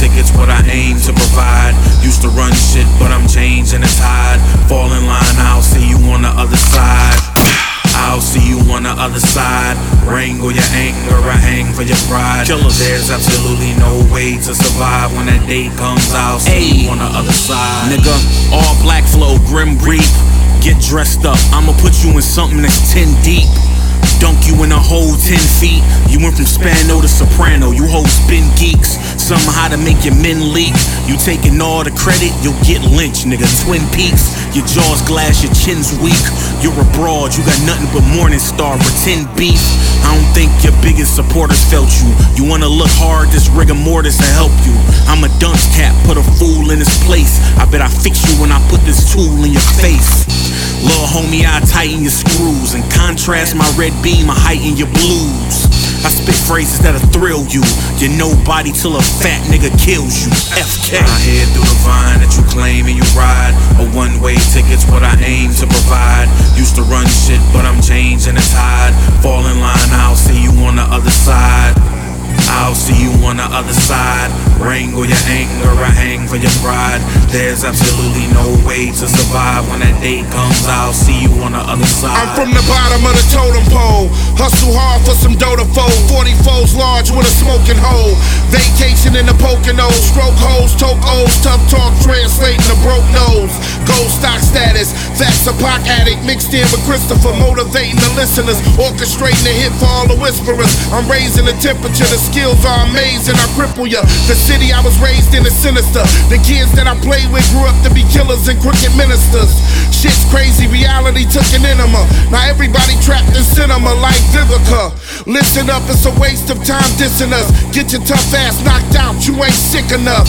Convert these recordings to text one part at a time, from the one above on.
tickets, what I aim to provide. Used to run shit, but I'm changing the tide. Fall in line, I'll see you on the other side. I'll see you on the other side. Wrangle your anger, I hang for your pride. Killers, there's absolutely no way to survive. When that day comes, I'll see you on the other side. Nigga, all black flow, grim reap. Get dressed up, I'ma put you in something that's 10 deep. Dunk you in a hole 10 feet. You went from Spano to Soprano. You hoes been geeks. Somehow to make your men leak. You taking all the credit, you'll get lynched, nigga. Twin Peaks. Your jaw's glass, your chin's weak. You're a broad, you got nothing but Morningstar. Pretend beef. I don't think your biggest supporters felt you. You wanna look hard, this rigor mortis to help you. I'm a dunce cap, put a fool in his place. I bet I fix you when I put this tool in your face. Little homie, I tighten your screws. And contrast my red beam, I heighten your blues. I spit phrases that'll thrill you. You're nobody till a fat nigga kills you. FK. I hear through the vine that you claim and you ride. A one-way ticket's what I aim to provide. Used to run shit, but I'm changing the tide. Fall in line, I'll see you on the other side. I'll see you on the other side. Wrangle your anger, I hang for your pride. There's absolutely no way to survive. When that day comes, I'll see you on the other side. I'm from the bottom of the totem pole. Hustle hard for some dough to fold. 40 foes large with a smoking hole. Vacation in the Poconos. Stroke holes, toke O's. Tough talk translating the broke nose. Gold stock status. That's a Pac addict mixed in with Christopher. Motivating the listeners. Orchestrating the hit for all the whisperers. I'm raising the temperature. The skills are amazing. I cripple ya. The city I was raised in is sinister. The kids that I played with grew up to be killers and crooked ministers. Shit's crazy. Reality took an enema. Now everybody trapped in cinema like Vivica. Listen up, it's a waste of time dissing us. Get your tough ass knocked out, you ain't sick enough.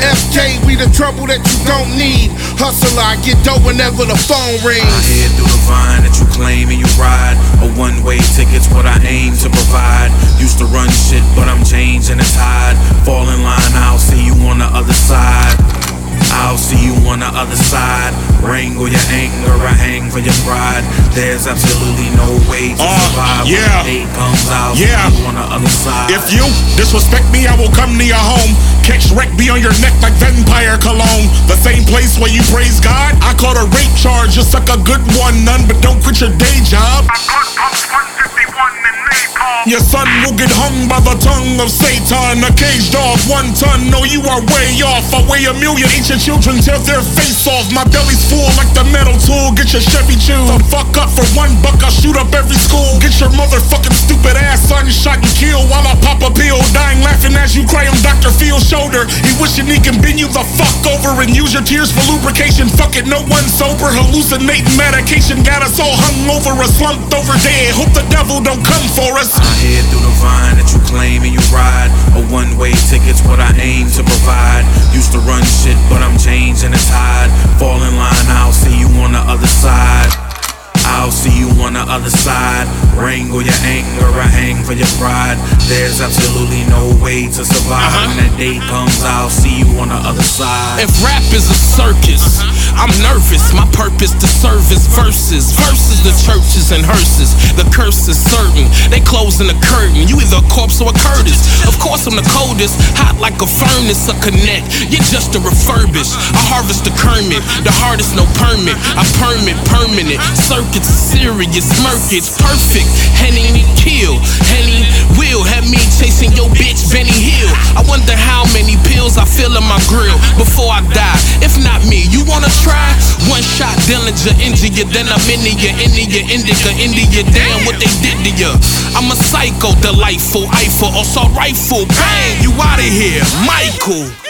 FK, we the trouble that you don't need. Hustler, I get dope whenever the phone rings. I hear through the vine that you claim and you ride. A one-way ticket's what I aim to provide. Used to run shit, but I'm changing the tide. Fall in line, I'll see you on the other side. I'll see you on the other side. Wrangle your anger, I hang for your pride. There's absolutely no way to survive. When the day comes, I'll see you on the other side. If you disrespect me, I will come to your home. Catch wreck, be on your neck like vampire cologne. The same place where you praise God, I caught a rape charge. You suck a good one, none, but don't quit your day job. Your son will get hung by the tongue of Satan. A cage dog, 1 ton, no you are way off. I weigh a million, eat your children, tear their face off. My belly's full like the metal tool, get your Chevy chewed. The fuck up for $1, I'll shoot up every school. Get your motherfucking stupid ass son shot and killed while I pop a pill. Dying laughing as you cry on Dr. Phil's shoulder. He wishing he can bend you the fuck over and use your tears for lubrication. Fuck it, no one sober, hallucinating medication. Got us all hung over, a slumped over dead. Hope the devil don't come for us. I hear through the vine that you claim and you ride. A one-way ticket's what I aim to provide. Used to run shit, but I'm changing the tide. Fall in line, I'll see you on the other side. I'll see you on the other side. Wrangle your anger, I hang for your pride. There's absolutely no way to survive. When that day comes, I'll see you on the other side. If rap is a circus, I'm nervous. My purpose to service verses. Versus the churches and hearses. The curse is certain. They closing the curtain. You either a corpse or a Curtis. Of course I'm the coldest. Hot like a furnace, a connect. You're just a refurbish. I harvest the Kermit. The hardest, no permit. I permanent. Circuits serious. Murkage perfect. Henny kill. Henny will have me chasing your bitch Benny Hill. I wonder how many pills I feel in my grill before I die. If not me, you wanna try? One shot Dillinger, India, then I'm India, India, damn what they did to ya. I'm a psycho, delightful, Eiffel, assault rifle, bang, you outta here, Michael.